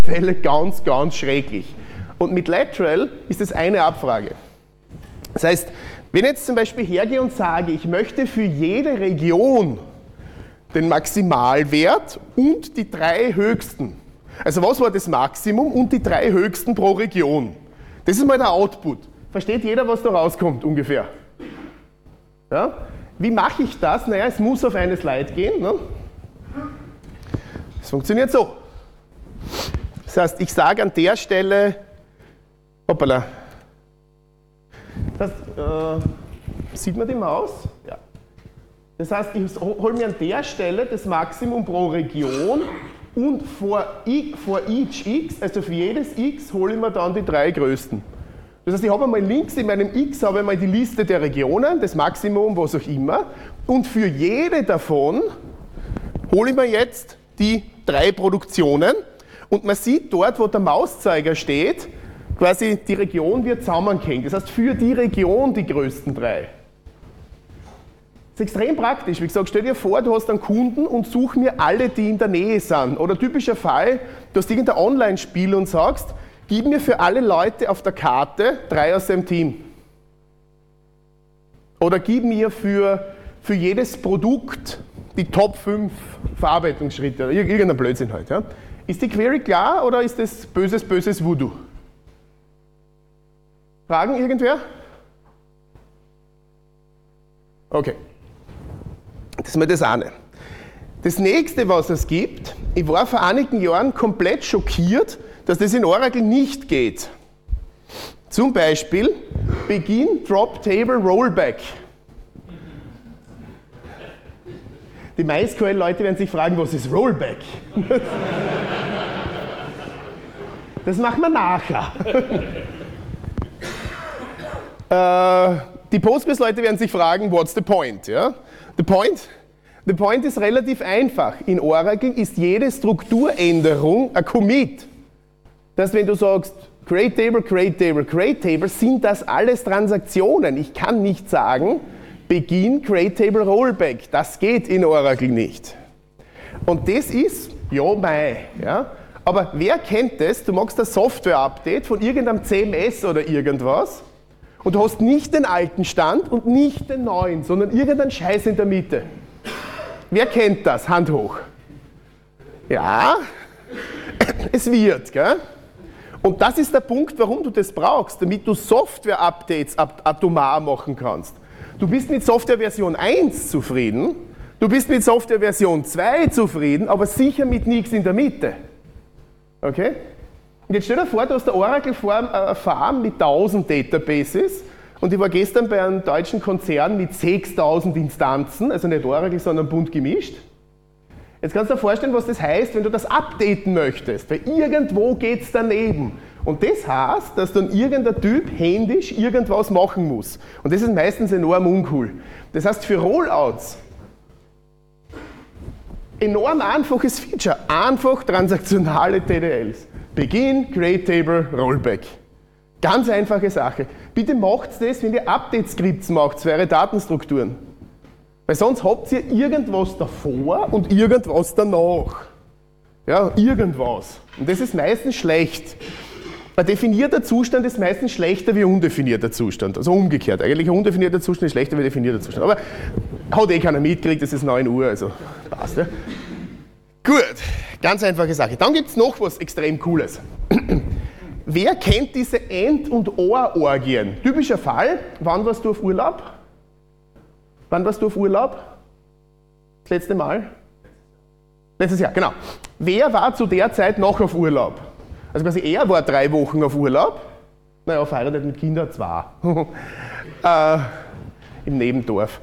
Fälle ganz, ganz schrecklich. Und mit lateral ist es eine Abfrage. Das heißt, wenn ich jetzt zum Beispiel hergehe und sage, ich möchte für jede Region den Maximalwert und die 3 höchsten. Also was war das Maximum und die 3 höchsten pro Region? Das ist mal der Output. Versteht jeder, was da rauskommt ungefähr? Ja? Wie mache ich das? Naja, es muss auf eine Slide gehen. Ne? Das funktioniert so. Das heißt, ich sage an der Stelle, hoppala, sieht man die Maus? Ja. Das heißt, ich hole mir an der Stelle das Maximum pro Region und for each x, also für jedes x, hole ich mir dann die 3 größten. Das heißt, ich habe einmal links in meinem x habe ich mal die Liste der Regionen, das Maximum, was auch immer, und für jede davon hole ich mir jetzt die 3 Produktionen und man sieht dort, wo der Mauszeiger steht, quasi die Region wird zusammengehängt. Das heißt, für die Region die größten 3. Das ist extrem praktisch. Wie gesagt, stell dir vor, du hast einen Kunden und such mir alle, die in der Nähe sind. Oder typischer Fall, du hast irgendein Online-Spiel und sagst, gib mir für alle Leute auf der Karte 3 aus dem Team. Oder gib mir für jedes Produkt die Top 5 Verarbeitungsschritte. Oder irgendein Blödsinn halt. Ja. Ist die Query klar oder ist das böses Voodoo? Fragen irgendwer? Okay. Das ist mal das eine. Das nächste, was es gibt, ich war vor einigen Jahren komplett schockiert, dass das in Oracle nicht geht. Zum Beispiel Begin Drop Table Rollback. Die MySQL-Leute werden sich fragen, was ist Rollback? Das machen wir nachher. Die Postgres-Leute werden sich fragen, what's the point? Ja? The point ist relativ einfach. In Oracle ist jede Strukturänderung ein Commit. Das heißt, wenn du sagst, create table, create table, create table, sind das alles Transaktionen. Ich kann nicht sagen, begin create table rollback. Das geht in Oracle nicht. Und das ist, ja, mei. Ja? Aber wer kennt das? Du machst ein Software-Update von irgendeinem CMS oder irgendwas und du hast nicht den alten Stand und nicht den neuen, sondern irgendeinen Scheiß in der Mitte. Wer kennt das? Hand hoch. Ja, es wird, gell? Und das ist der Punkt, warum du das brauchst, damit du Software-Updates atomar machen kannst. Du bist mit Software-Version 1 zufrieden, du bist mit Software-Version 2 zufrieden, aber sicher mit nichts in der Mitte. Okay? Und jetzt stell dir vor, du hast eine Oracle-Farm mit 1000 Databases und ich war gestern bei einem deutschen Konzern mit 6000 Instanzen, also nicht Oracle, sondern bunt gemischt. Jetzt kannst du dir vorstellen, was das heißt, wenn du das updaten möchtest, weil irgendwo geht es daneben. Und das heißt, dass dann irgendein Typ händisch irgendwas machen muss. Und das ist meistens enorm uncool. Das heißt, für Rollouts, enorm einfaches Feature, einfach transaktionale TDLs. Begin, Create Table, Rollback. Ganz einfache Sache. Bitte macht das, wenn ihr Update-Skripts macht für eure Datenstrukturen. Weil sonst habt ihr irgendwas davor und irgendwas danach. Ja, irgendwas. Und das ist meistens schlecht. Ein definierter Zustand ist meistens schlechter wie ein undefinierter Zustand. Also umgekehrt. Eigentlich ein undefinierter Zustand ist schlechter wie ein definierter Zustand. Aber hat keiner mitgekriegt, es ist 9 Uhr, also passt. Ja. Gut, ganz einfache Sache. Dann gibt es noch was extrem Cooles. Wer kennt diese End- und Or-Orgien? Typischer Fall, wann warst du auf Urlaub? Wann warst du auf Urlaub? Das letzte Mal? Letztes Jahr, genau. Wer war zu der Zeit noch auf Urlaub? Also quasi er war 3 Wochen auf Urlaub. Naja, verheiratet mit Kindern 2. Im Nebendorf.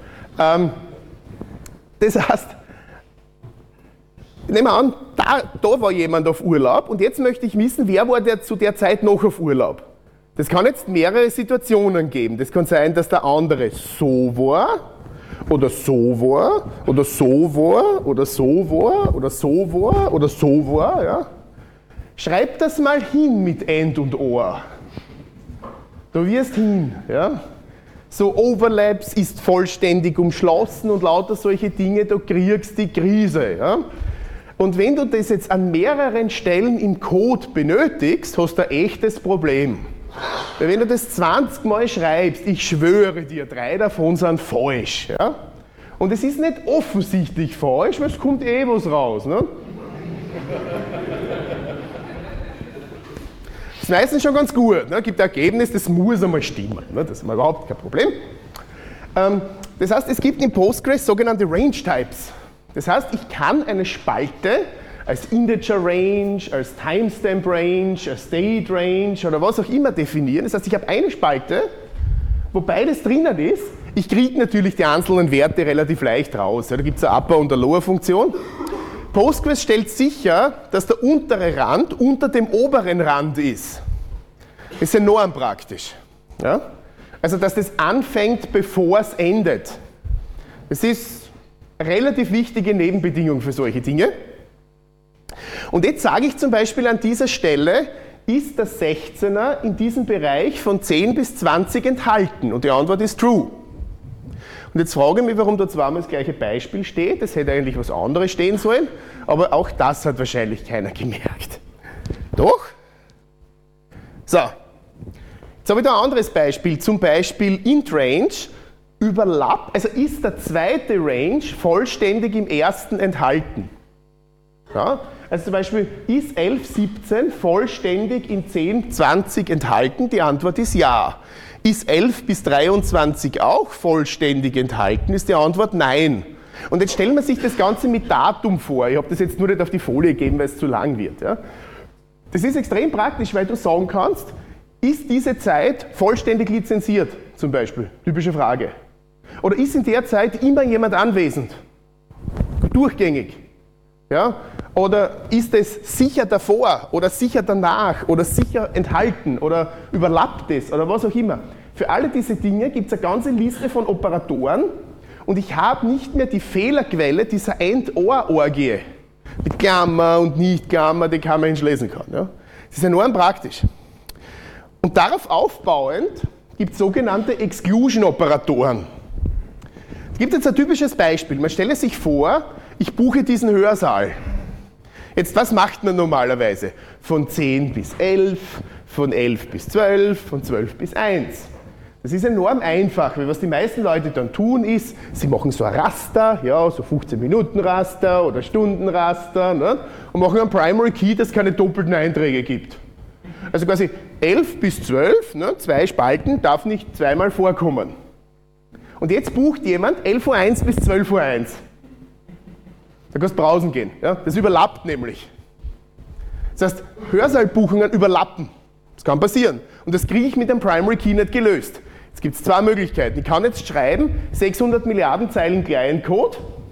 Das heißt, nehmen wir an, da war jemand auf Urlaub und jetzt möchte ich wissen, wer war der zu der Zeit noch auf Urlaub? Das kann jetzt mehrere Situationen geben. Das kann sein, dass der andere so war, oder so war, oder so war, oder so war, oder so war, oder so war. Ja? Schreib das mal hin mit End und Or. Du wirst hin. Ja? So Overlaps ist vollständig umschlossen und lauter solche Dinge, da kriegst du die Krise. Ja? Und wenn du das jetzt an mehreren Stellen im Code benötigst, hast du ein echtes Problem. Weil wenn du das 20 Mal schreibst, ich schwöre dir, 3 davon sind falsch. Ja? Und es ist nicht offensichtlich falsch, weil es kommt eh was raus. Ne? Das ist meistens schon ganz gut. Ne? Gibt ein Ergebnis, das muss einmal stimmen. Ne? Das ist mal überhaupt kein Problem. Das heißt, es gibt in Postgres sogenannte Range Types. Das heißt, ich kann eine Spalte als Integer Range, als Timestamp Range, als State Range oder was auch immer definieren. Das heißt, ich habe eine Spalte, wo beides drinnen ist. Ich kriege natürlich die einzelnen Werte relativ leicht raus. Ja, da gibt es eine Upper- und eine Lower-Funktion. Postgres stellt sicher, dass der untere Rand unter dem oberen Rand ist. Das ist enorm praktisch. Ja? Also, dass das anfängt, bevor es endet. Das ist eine relativ wichtige Nebenbedingung für solche Dinge. Und jetzt sage ich zum Beispiel an dieser Stelle, ist der 16er in diesem Bereich von 10 bis 20 enthalten? Und die Antwort ist true. Und jetzt frage ich mich, warum da zweimal das gleiche Beispiel steht. Das hätte eigentlich was anderes stehen sollen, aber auch das hat wahrscheinlich keiner gemerkt. Doch? So, jetzt habe ich da ein anderes Beispiel, zum Beispiel int range überlappt, also ist der zweite Range vollständig im ersten enthalten. Ja? Also zum Beispiel, ist 11.17 vollständig in 10.20 enthalten? Die Antwort ist ja. Ist 11 bis 23 auch vollständig enthalten? Ist die Antwort nein. Und jetzt stellen wir sich das Ganze mit Datum vor. Ich habe das jetzt nur nicht auf die Folie gegeben, weil es zu lang wird. Ja? Das ist extrem praktisch, weil du sagen kannst, ist diese Zeit vollständig lizenziert, zum Beispiel? Typische Frage. Oder ist in der Zeit immer jemand anwesend? Durchgängig. Ja? Oder ist es sicher davor oder sicher danach oder sicher enthalten oder überlappt es oder was auch immer. Für alle diese Dinge gibt es eine ganze Liste von Operatoren und ich habe nicht mehr die Fehlerquelle dieser AND-OR-Orgie mit Klammer und Nicht-Klammer, die kein Mensch lesen kann. Ja? Das ist enorm praktisch. Und darauf aufbauend gibt es sogenannte Exclusion-Operatoren. Es gibt jetzt ein typisches Beispiel. Man stelle sich vor, ich buche diesen Hörsaal. Jetzt, was macht man normalerweise? Von 10 bis 11, von 11 bis 12, von 12 bis 1. Das ist enorm einfach, weil was die meisten Leute dann tun ist, sie machen so ein Raster, ja, so 15-Minuten-Raster oder Stunden-Raster, ne, und machen einen Primary Key, das keine doppelten Einträge gibt. Also quasi 11 bis 12, ne, 2 Spalten, darf nicht zweimal vorkommen. Und jetzt bucht jemand 11.01 Uhr bis 12.01 Uhr. Da kannst du browsen gehen. Ja? Das überlappt nämlich. Das heißt, Hörsaalbuchungen überlappen. Das kann passieren. Und das kriege ich mit dem Primary Key nicht gelöst. Jetzt gibt es 2 Möglichkeiten. Ich kann jetzt schreiben, 600 Milliarden Zeilen Client-Code.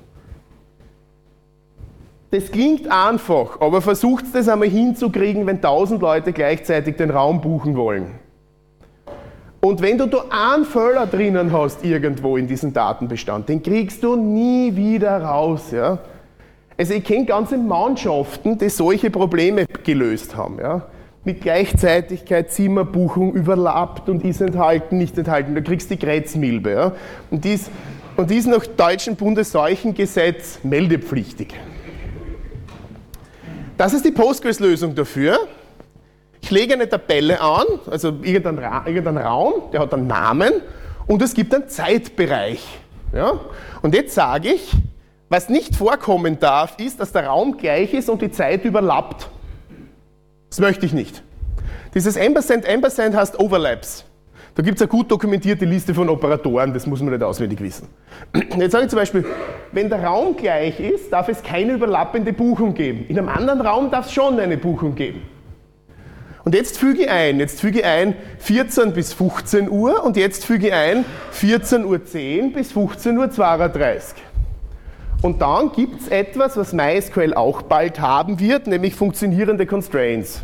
Das klingt einfach, aber versucht es das einmal hinzukriegen, wenn 1000 Leute gleichzeitig den Raum buchen wollen. Und wenn du da einen Fehler drinnen hast irgendwo in diesem Datenbestand, den kriegst du nie wieder raus. Ja? Also ich kenne ganze Mannschaften, die solche Probleme gelöst haben. Ja? Mit Gleichzeitigkeit, Zimmerbuchung überlappt und ist enthalten, nicht enthalten. Da kriegst du die Krebsmilbe. Ja? Und die ist nach deutschem Bundesseuchengesetz meldepflichtig. Das ist die Postgres-Lösung dafür. Ich lege eine Tabelle an, also irgendeinen Raum, der hat einen Namen und es gibt einen Zeitbereich. Ja? Und jetzt sage ich, was nicht vorkommen darf, ist, dass der Raum gleich ist und die Zeit überlappt. Das möchte ich nicht. Dieses Ampersand heißt Overlaps. Da gibt es eine gut dokumentierte Liste von Operatoren, das muss man nicht auswendig wissen. Jetzt sage ich zum Beispiel, wenn der Raum gleich ist, darf es keine überlappende Buchung geben. In einem anderen Raum darf es schon eine Buchung geben. Und jetzt füge ich ein 14 bis 15 Uhr und jetzt füge ich ein 14.10 Uhr bis 15.32 Uhr. Und dann gibt es etwas, was MySQL auch bald haben wird, nämlich funktionierende Constraints.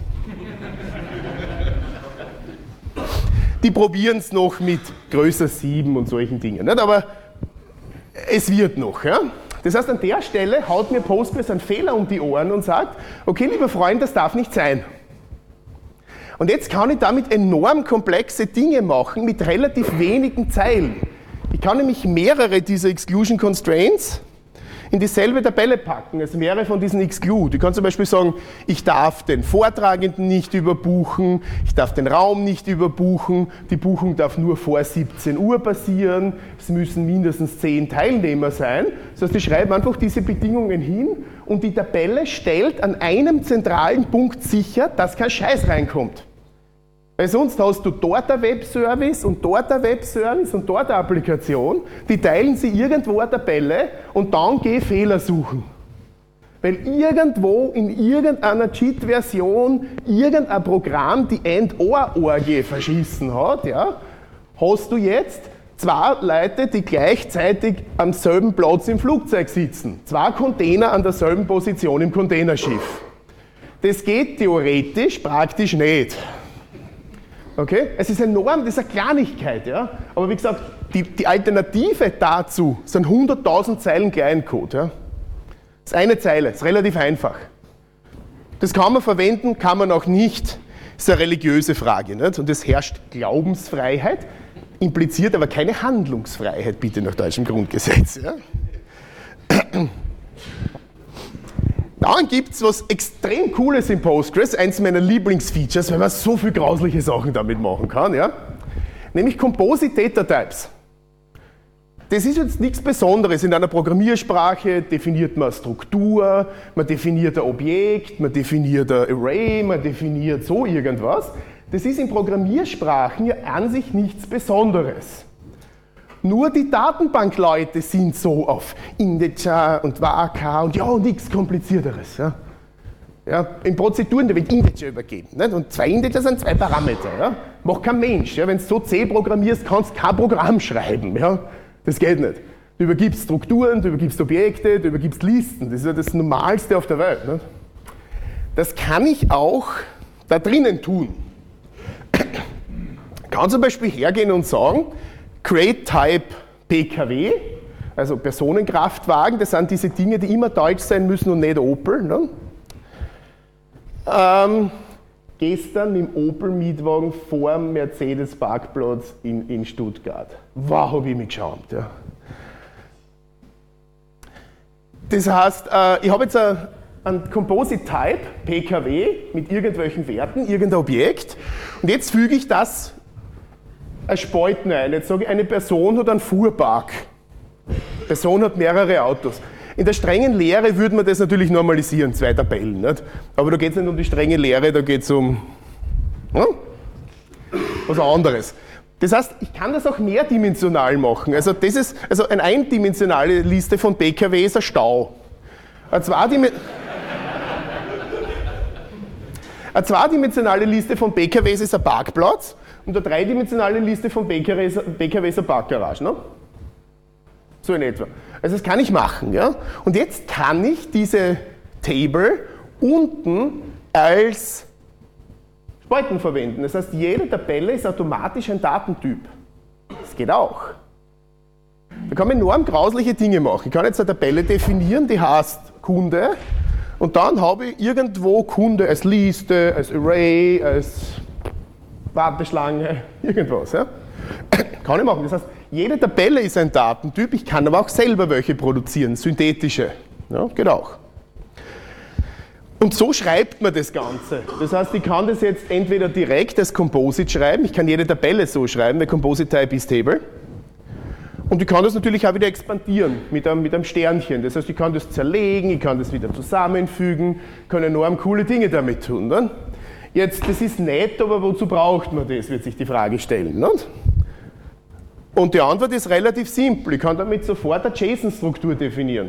Die probieren es noch mit größer 7 und solchen Dingen, nicht? Aber es wird noch. Ja? Das heißt, an der Stelle haut mir Postgres einen Fehler um die Ohren und sagt, okay, lieber Freund, das darf nicht sein. Und jetzt kann ich damit enorm komplexe Dinge machen mit relativ wenigen Zeilen. Ich kann nämlich mehrere dieser Exclusion Constraints in dieselbe Tabelle packen als mehrere von diesen exclude. Ich kann zum Beispiel sagen, ich darf den Vortragenden nicht überbuchen, ich darf den Raum nicht überbuchen, die Buchung darf nur vor 17 Uhr passieren, es müssen mindestens 10 Teilnehmer sein. Das heißt, ich schreibe einfach diese Bedingungen hin und die Tabelle stellt an einem zentralen Punkt sicher, dass kein Scheiß reinkommt. Weil sonst hast du dort ein Webservice und dort ein Webservice und dort eine Applikation, die teilen sie irgendwo eine Tabelle und dann geh Fehler suchen. Weil irgendwo in irgendeiner Cheat-Version irgendein Programm die End-OR-Orgie verschissen hat, ja, hast du jetzt 2 Leute, die gleichzeitig am selben Platz im Flugzeug sitzen. 2 Container an derselben Position im Containerschiff. Das geht theoretisch, praktisch nicht. Okay? Es ist enorm, das ist eine Kleinigkeit, ja? Aber wie gesagt, die Alternative dazu sind 100.000 Zeilen Kleincode. Ja? Das ist eine Zeile, das ist relativ einfach. Das kann man verwenden, kann man auch nicht. Das ist eine religiöse Frage. Nicht? Und es herrscht Glaubensfreiheit, impliziert aber keine Handlungsfreiheit, bitte nach deutschem Grundgesetz. Ja? Dann gibt es was extrem Cooles in Postgres, eins meiner Lieblingsfeatures, weil man so viele grausliche Sachen damit machen kann, ja? Nämlich Composite Data Types. Das ist jetzt nichts Besonderes. In einer Programmiersprache definiert man eine Struktur, man definiert ein Objekt, man definiert ein Array, man definiert so irgendwas. Das ist in Programmiersprachen ja an sich nichts Besonderes. Nur die Datenbankleute sind so auf Integer und VK und ja, nichts Komplizierteres. Ja. Ja, in Prozeduren, da wird Integer übergeben. Nicht? Und 2 Integer sind 2 Parameter. Ja. Macht kein Mensch. Ja. Wenn du so C programmierst, kannst du kein Programm schreiben. Ja. Das geht nicht. Du übergibst Strukturen, du übergibst Objekte, du übergibst Listen. Das ist ja das Normalste auf der Welt. Nicht? Das kann ich auch da drinnen tun. Ich kann zum Beispiel hergehen und sagen, Create Type PKW, also Personenkraftwagen, das sind diese Dinge, die immer deutsch sein müssen und nicht Opel. Ne? Gestern im Opel-Mietwagen vor dem Mercedes-Parkplatz in Stuttgart. Wow, habe ich mich geschämt. Ja. Das heißt, ich habe jetzt ein Composite Type PKW mit irgendwelchen Werten, irgendein Objekt und jetzt füge ich das als Spalten ein. Jetzt sage ich, eine Person hat einen Fuhrpark. Person hat mehrere Autos. In der strengen Lehre würde man das natürlich normalisieren, 2 Tabellen. Nicht? Aber da geht es nicht um die strenge Lehre, da geht es um was anderes. Das heißt, ich kann das auch mehrdimensional machen. Also, eine eindimensionale Liste von PKW ist ein Stau. Eine zweidimensionale Liste von PKWs ist ein Parkplatz. Und eine dreidimensionale Liste von PKW ist eine Parkgarage. Ne? So in etwa. Also das kann ich machen. Ja? Und jetzt kann ich diese Table unten als Spalten verwenden. Das heißt, jede Tabelle ist automatisch ein Datentyp. Das geht auch. Da kann man enorm grausliche Dinge machen. Ich kann jetzt eine Tabelle definieren, die heißt Kunde. Und dann habe ich irgendwo Kunde als Liste, als Array, als Warteschlange, irgendwas. Ja? Kann ich machen. Das heißt, jede Tabelle ist ein Datentyp, ich kann aber auch selber welche produzieren, synthetische. Ja, geht auch. Und so schreibt man das Ganze. Das heißt, ich kann das jetzt entweder direkt als Composite schreiben, ich kann jede Tabelle so schreiben, weil Composite Type ist Table. Und ich kann das natürlich auch wieder expandieren mit einem Sternchen. Das heißt, ich kann das zerlegen, ich kann das wieder zusammenfügen, kann enorm coole Dinge damit tun. Ne? Jetzt, das ist nett, aber wozu braucht man das, wird sich die Frage stellen. Nicht? Und die Antwort ist relativ simpel. Ich kann damit sofort eine JSON-Struktur definieren.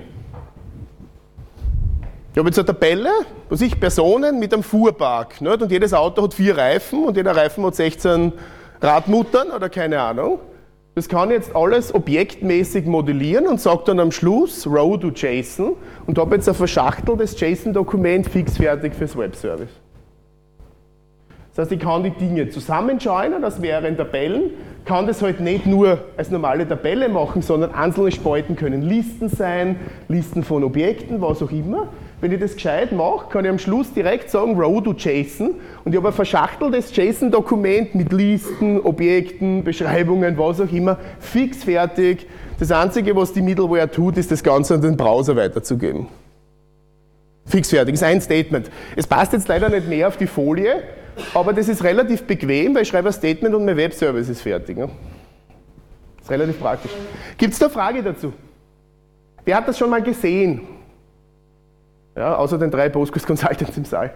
Ich habe jetzt eine Tabelle, wo sich Personen mit einem Fuhrpark. Nicht? Und jedes Auto hat 4 Reifen und jeder Reifen hat 16 Radmuttern oder keine Ahnung. Das kann ich jetzt alles objektmäßig modellieren und sage dann am Schluss Row to JSON und habe jetzt ein verschachteltes JSON-Dokument fixfertig fürs Webservice. Das heißt, ich kann die Dinge zusammenjoinen aus mehreren Tabellen, kann das halt nicht nur als normale Tabelle machen, sondern einzelne Spalten können Listen sein, Listen von Objekten, was auch immer. Wenn ich das gescheit mache, kann ich am Schluss direkt sagen Row to JSON und ich habe ein verschachteltes JSON-Dokument mit Listen, Objekten, Beschreibungen, was auch immer, fix fertig. Das Einzige, was die Middleware tut, ist das Ganze an den Browser weiterzugeben. Fix fertig, ist ein Statement. Es passt jetzt leider nicht mehr auf die Folie, aber das ist relativ bequem, weil ich schreibe ein Statement und mein Webservice ist fertig. Ne? Das ist relativ praktisch. Gibt es da eine Frage dazu? Wer hat das schon mal gesehen? Ja, außer den 3 Postgres Consultants im Saal.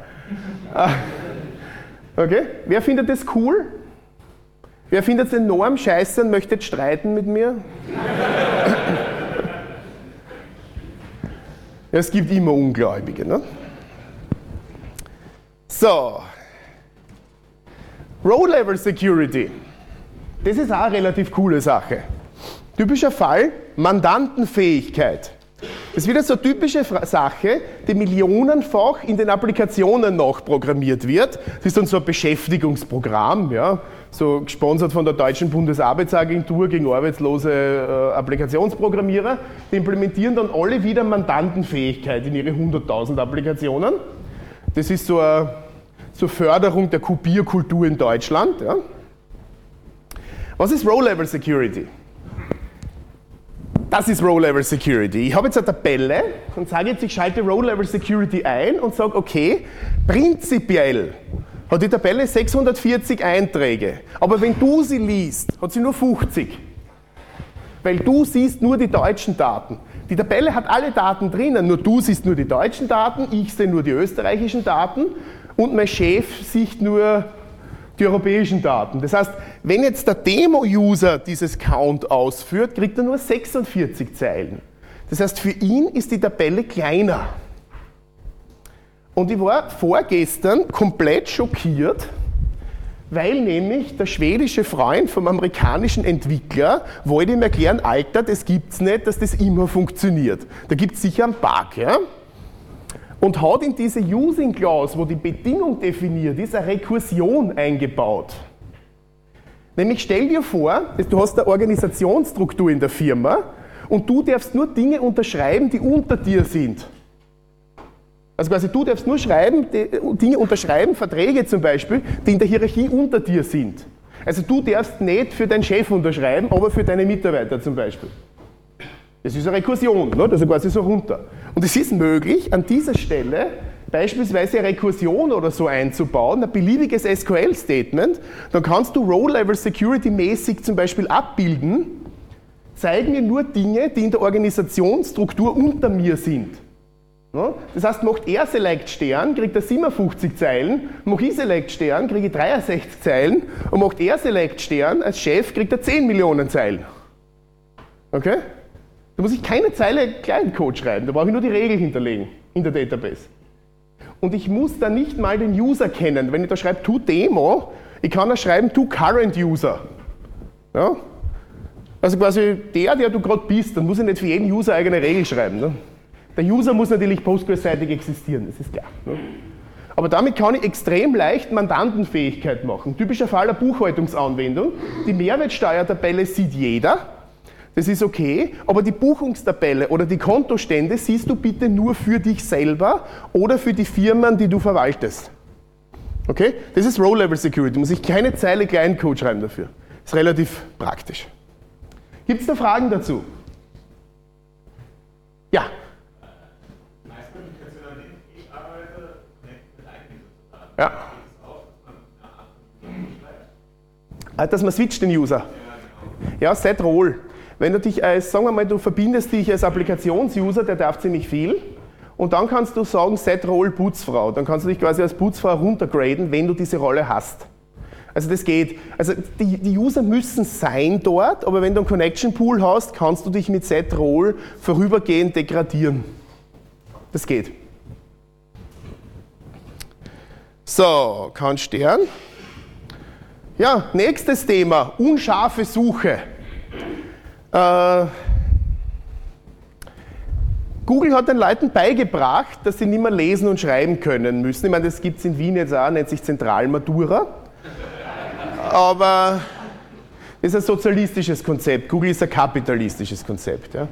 Okay, wer findet das cool? Wer findet es enorm scheiße und möchte jetzt streiten mit mir? Ja, es gibt immer Ungläubige. Ne? So. Row-Level Security. Das ist auch eine relativ coole Sache. Typischer Fall, Mandantenfähigkeit. Das ist wieder so eine typische Sache, die millionenfach in den Applikationen nachprogrammiert wird. Das ist dann so ein Beschäftigungsprogramm, ja, so gesponsert von der Deutschen Bundesarbeitsagentur gegen arbeitslose Applikationsprogrammierer. Die implementieren dann alle wieder Mandantenfähigkeit in ihre 100.000 Applikationen. Das ist so eine Förderung der Kopierkultur in Deutschland. Ja. Was ist Row-Level Security? Das ist Row-Level Security. Ich habe jetzt eine Tabelle und sage jetzt, ich schalte Row-Level Security ein und sage, okay, prinzipiell hat die Tabelle 640 Einträge, aber wenn du sie liest, hat sie nur 50. Weil du siehst nur die deutschen Daten. Die Tabelle hat alle Daten drinnen, nur du siehst nur die deutschen Daten, ich sehe nur die österreichischen Daten und mein Chef sieht nur die europäischen Daten. Das heißt, wenn jetzt der Demo-User dieses Count ausführt, kriegt er nur 46 Zeilen. Das heißt, für ihn ist die Tabelle kleiner. Und ich war vorgestern komplett schockiert, weil nämlich der schwedische Freund vom amerikanischen Entwickler wollte ihm erklären, Alter, das gibt's nicht, dass das immer funktioniert. Da gibt es sicher einen Bug, ja? Und hat in diese Using Clause, wo die Bedingung definiert ist, eine Rekursion eingebaut. Nämlich stell dir vor, du hast eine Organisationsstruktur in der Firma und du darfst nur Dinge unterschreiben, die unter dir sind. Also quasi du darfst nur Dinge unterschreiben, Verträge zum Beispiel, die in der Hierarchie unter dir sind. Also du darfst nicht für deinen Chef unterschreiben, aber für deine Mitarbeiter zum Beispiel. Das ist eine Rekursion, ne? Das ist quasi so runter. Und es ist möglich, an dieser Stelle beispielsweise eine Rekursion oder so einzubauen, ein beliebiges SQL-Statement, dann kannst du Row-Level Security-mäßig zum Beispiel abbilden, zeig mir nur Dinge, die in der Organisationsstruktur unter mir sind. Ne? Das heißt, macht er Select Stern, kriegt er 57 Zeilen, mache ich Select Stern, kriege ich 63 Zeilen und macht er Select Stern als Chef, kriegt er 10 Millionen Zeilen. Okay? Da muss ich keine Zeile Client-Code schreiben, da brauche ich nur die Regel hinterlegen in der Database. Und ich muss da nicht mal den User kennen. Wenn ich da schreibe to Demo, ich kann da schreiben to Current User. Ja? Also quasi der du gerade bist, dann muss ich nicht für jeden User eigene Regel schreiben. Ne? Der User muss natürlich Postgres-seitig existieren, das ist klar. Ne? Aber damit kann ich extrem leicht Mandantenfähigkeit machen. Typischer Fall eine Buchhaltungsanwendung. Die Mehrwertsteuertabelle sieht jeder. Das ist okay, aber die Buchungstabelle oder die Kontostände siehst du bitte nur für dich selber oder für die Firmen, die du verwaltest. Okay? Das ist Row-Level Security, da muss ich keine Zeile Client-Code schreiben dafür. Ist relativ praktisch. Gibt es da Fragen dazu? Ja? Ja. Dass man switcht den User. Ja, set Role. Wenn du dich sagen wir mal, du verbindest dich als Applikationsuser, der darf ziemlich viel, und dann kannst du sagen, set Role Putzfrau. Dann kannst du dich quasi als Putzfrau runtergraden, wenn du diese Rolle hast. Also das geht. Also die User müssen sein dort, aber wenn du einen Connection Pool hast, kannst du dich mit set Role vorübergehend degradieren. Das geht. So, kein Stern. Ja, nächstes Thema, unscharfe Suche. Google hat den Leuten beigebracht, dass sie nicht mehr lesen und schreiben können müssen. Ich meine, das gibt es in Wien jetzt auch, nennt sich Zentralmatura. Aber das ist ein sozialistisches Konzept. Google ist ein kapitalistisches Konzept. Ja.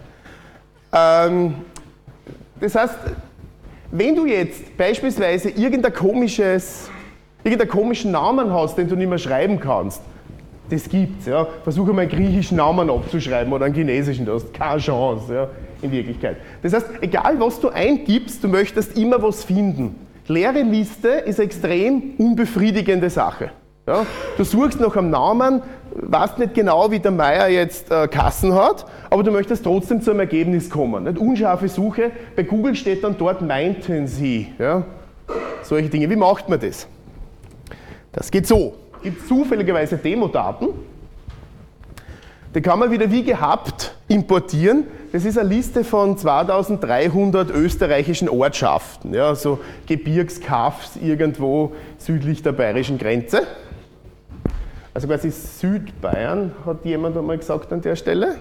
Das heißt, wenn du jetzt beispielsweise irgendeinen komischen Namen hast, den du nicht mehr schreiben kannst, Das gibt's. Ja. Versuche mal einen griechischen Namen abzuschreiben oder einen chinesischen, du hast keine Chance, ja, in Wirklichkeit. Das heißt, egal was du eingibst, du möchtest immer was finden. Leere Liste ist eine extrem unbefriedigende Sache. Ja. Du suchst nach einem Namen, weißt nicht genau, wie der Meier jetzt Kassen hat, aber du möchtest trotzdem zu einem Ergebnis kommen. Nicht? Unscharfe Suche, bei Google steht dann dort, meinten Sie. Ja. Solche Dinge. Wie macht man das? Das geht so. Es gibt zufälligerweise Demodaten. Die kann man wieder wie gehabt importieren. Das ist eine Liste von 2300 österreichischen Ortschaften, ja, so Gebirgskaffs irgendwo südlich der bayerischen Grenze. Also quasi Südbayern, hat jemand einmal gesagt an der Stelle?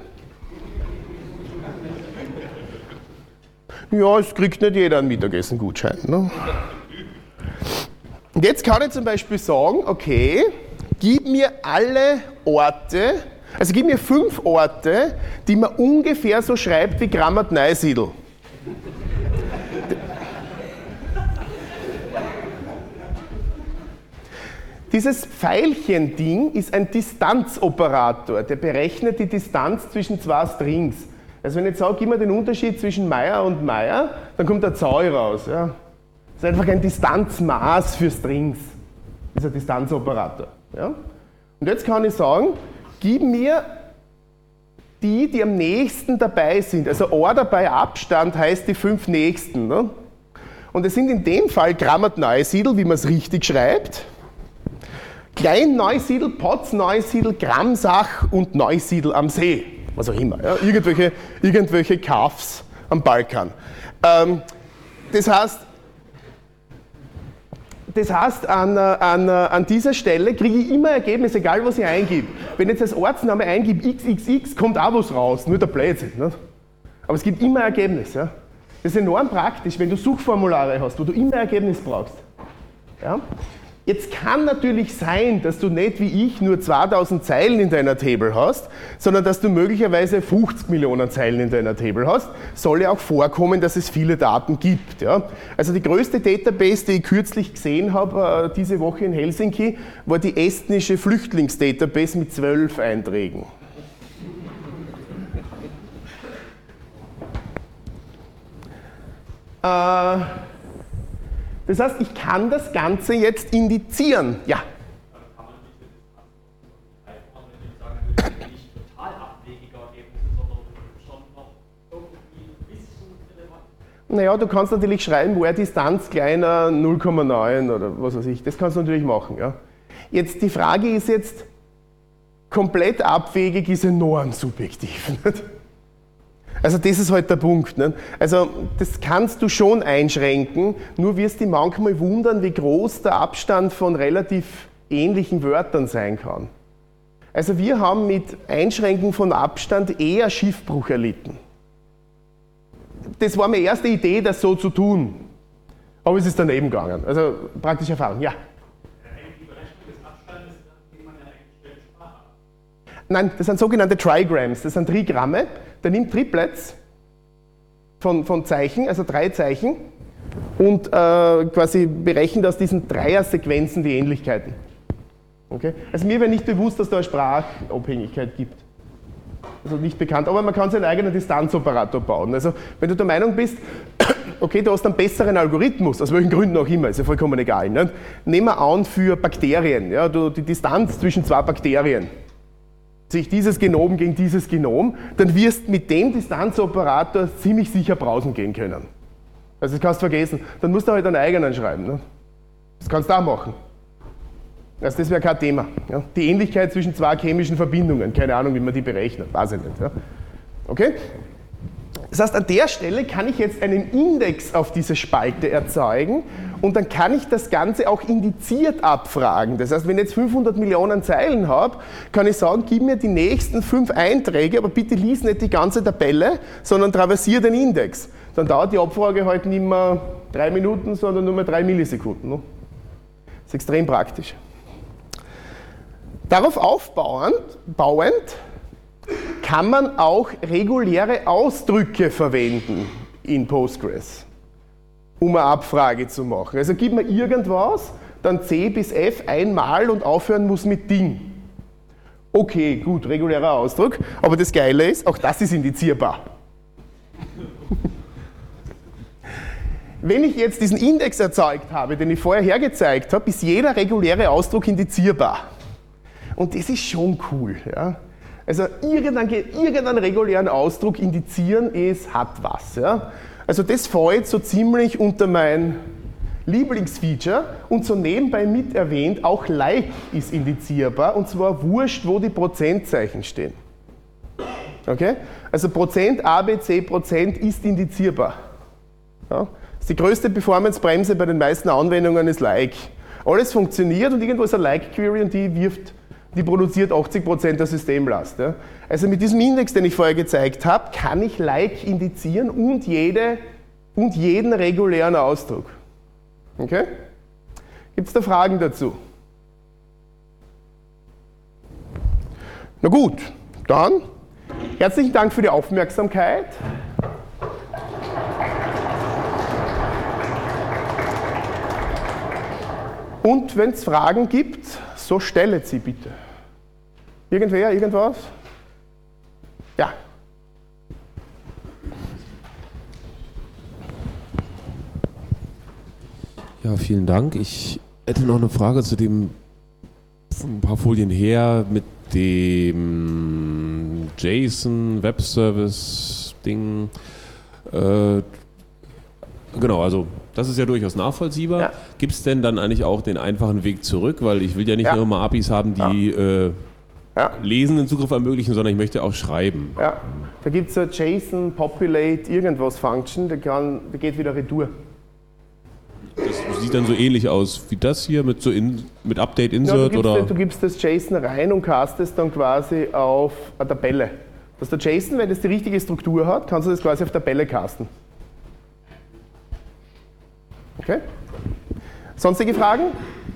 Ja, es kriegt nicht jeder einen Mittagessen-Gutschein. Ne? Und jetzt kann ich zum Beispiel sagen, okay, gib mir alle Orte, also gib mir 5 Orte, die man ungefähr so schreibt wie Grammat-Neusiedl. Dieses Pfeilchen-Ding ist ein Distanzoperator, der berechnet die Distanz zwischen 2 Strings. Also wenn ich jetzt sage, gib mir den Unterschied zwischen Meier und Meier, dann kommt eine Zahl raus. Ja. Das ist einfach ein Distanzmaß für Strings, dieser Distanzoperator. Ja. Und jetzt kann ich sagen, gib mir die am nächsten dabei sind. Also Order bei Abstand heißt die 5 nächsten. Ne? Und es sind in dem Fall Grammat-Neusiedl, wie man es richtig schreibt. Klein-Neusiedl, Potz-Neusiedl, Gramsach und Neusiedl am See. Was auch immer. Ja? Irgendwelche Kaffs am Balkan. Das heißt, an dieser Stelle kriege ich immer Ergebnis, egal was ich eingebe. Wenn ich jetzt als Ortsname eingebe XXX, kommt auch was raus, nur der Blödsinn. Nicht? Aber es gibt immer Ergebnis. Ja? Das ist enorm praktisch, wenn du Suchformulare hast, wo du immer Ergebnis brauchst. Ja? Jetzt kann natürlich sein, dass du nicht wie ich nur 2000 Zeilen in deiner Table hast, sondern dass du möglicherweise 50 Millionen Zeilen in deiner Table hast. Soll ja auch vorkommen, dass es viele Daten gibt. Ja? Also die größte Database, die ich kürzlich gesehen habe, diese Woche in Helsinki, war die estnische Flüchtlingsdatabase mit 12 Einträgen. Das heißt, ich kann das Ganze jetzt indizieren. Ja. Kann man nicht sagen, nicht total abwegige Ergebnisse, sondern schon noch irgendwie wissensrelevant? Naja, du kannst natürlich schreiben, wo Distanz kleiner 0,9 oder was weiß ich. Das kannst du natürlich machen. Ja. Jetzt die Frage ist jetzt, komplett abwegig ist enorm subjektiv. Nicht? Also das ist halt der Punkt. Nicht? Also das kannst du schon einschränken, nur wirst du manchmal wundern, wie groß der Abstand von relativ ähnlichen Wörtern sein kann. Also wir haben mit Einschränken von Abstand eher Schiffbruch erlitten. Das war meine erste Idee, das so zu tun. Aber es ist daneben gegangen. Also praktische Erfahrung, ja. Die Berechnung des Abstandes, den man ja eigentlich in Sprache hat. Nein, das sind sogenannte Trigrams, das sind Trigramme. Der nimmt Triplets von Zeichen, also 3 Zeichen, und quasi berechnet aus diesen Dreier-Sequenzen die Ähnlichkeiten. Okay? Also mir wäre nicht bewusst, dass da eine Sprachabhängigkeit gibt. Also nicht bekannt, aber man kann seinen eigenen Distanzoperator bauen. Also wenn du der Meinung bist, okay, du hast einen besseren Algorithmus, aus welchen Gründen auch immer, ist ja vollkommen egal. Ne? Nehmen wir an für Bakterien, ja, die Distanz zwischen 2 Bakterien. Sich dieses Genom gegen dieses Genom, dann wirst du mit dem Distanzoperator ziemlich sicher browsen gehen können. Also das kannst du vergessen. Dann musst du halt einen eigenen schreiben. Ne? Das kannst du auch machen. Also das wäre kein Thema. Ja? Die Ähnlichkeit zwischen 2 chemischen Verbindungen, keine Ahnung, wie man die berechnet, weiß ich nicht. Ja? Okay? Das heißt, an der Stelle kann ich jetzt einen Index auf diese Spalte erzeugen und dann kann ich das Ganze auch indiziert abfragen. Das heißt, wenn ich jetzt 500 Millionen Zeilen habe, kann ich sagen, gib mir die nächsten 5 Einträge, aber bitte lies nicht die ganze Tabelle, sondern traversiere den Index. Dann dauert die Abfrage halt nicht mehr 3 Minuten, sondern nur mehr 3 Millisekunden. Das ist extrem praktisch. Darauf aufbauend kann man auch reguläre Ausdrücke verwenden in Postgres, um eine Abfrage zu machen. Also gib mir irgendwas, dann C bis F einmal und aufhören muss mit Ding. Okay, gut, regulärer Ausdruck, aber das Geile ist, auch das ist indizierbar. Wenn ich jetzt diesen Index erzeugt habe, den ich vorher hergezeigt habe, ist jeder reguläre Ausdruck indizierbar. Und das ist schon cool. Ja? Also irgendeinen regulären Ausdruck indizieren hat was. Ja? Also das fällt so ziemlich unter mein Lieblingsfeature und so nebenbei mit erwähnt, auch like ist indizierbar und zwar wurscht, wo die Prozentzeichen stehen. Okay? Also Prozent ABC Prozent ist indizierbar. Ja? Die größte Performance-Bremse bei den meisten Anwendungen ist like. Alles funktioniert und irgendwo ist eine Like-Query und die produziert 80% der Systemlast. Ja. Also mit diesem Index, den ich vorher gezeigt habe, kann ich like indizieren und jeden regulären Ausdruck. Okay? Gibt es da Fragen dazu? Na gut, dann herzlichen Dank für die Aufmerksamkeit. Und wenn es Fragen gibt, so stellt sie bitte. Irgendwer, irgendwas? Ja. Ja, vielen Dank. Ich hätte noch eine Frage zu dem, ein paar Folien her, mit dem JSON Web Service Ding. Genau, also das ist ja durchaus nachvollziehbar. Ja. Gibt es denn dann eigentlich auch den einfachen Weg zurück? Weil ich will ja nicht nur mal APIs haben, die lesenden Zugriff ermöglichen, sondern ich möchte auch schreiben. Ja, da gibt es eine JSON Populate irgendwas Function, der geht wieder retour. Das sieht dann so ähnlich aus wie das hier mit Update Insert? Ja, du gibst das JSON rein und castest dann quasi auf eine Tabelle. Dass der JSON, wenn das die richtige Struktur hat, kannst du das quasi auf Tabelle casten. Okay? Sonstige Fragen?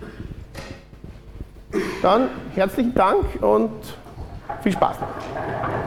Dann herzlichen Dank und viel Spaß noch.